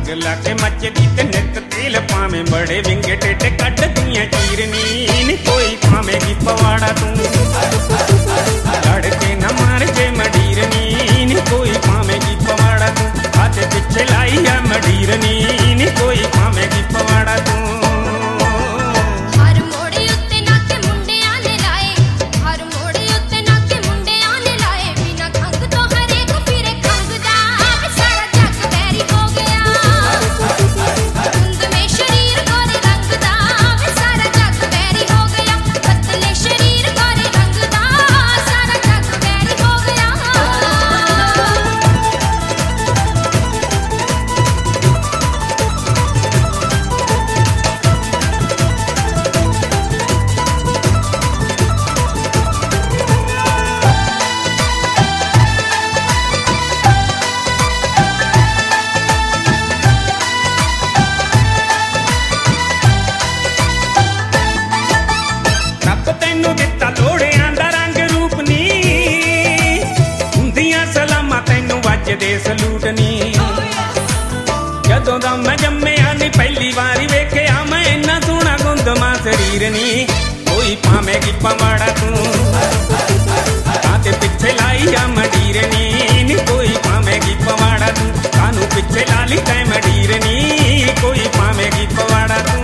अग लाके मचदी ते नित तेल पावे बड़े विंगे टेटे कटदियां चीरनी नी कोई पावेगी पवाड़ा तू लड़के न मार जे मडीरनी नी कोई पावेगी पवाड़ा तू हाथ पिछे लाई है मडीरनी नी कोई पावेगी पवाड़ा तू दे सलूटनी जदों दा मैं जम्मिया नी पहली बारी वेख्या मैं इन्ना सोहना गुंदमा शरीर नी कोई पावेगी पवाड़ा तू काते पिछे लाई आ मडीरनी नी कोई पावेगी पवाड़ा तू कानू पिछे लाली तै मडीरनी कोई पावेगी पवाड़ा तू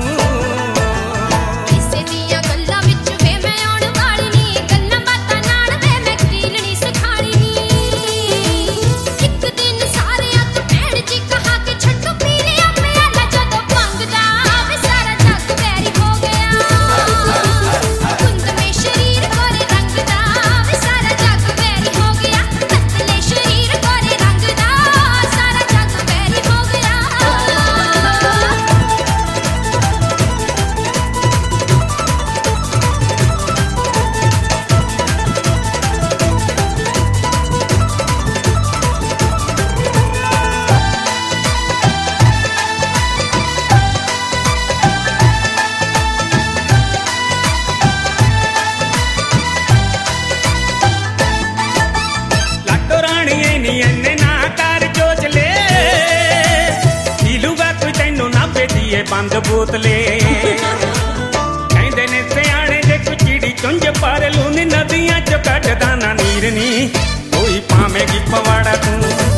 बंद बोतले कहंदे ने सियाणे जे कोई चिड़ी चुंझ पर लूनी नदियां च कढदा ना नीर नी कोई पावेगी पवाड़ा तू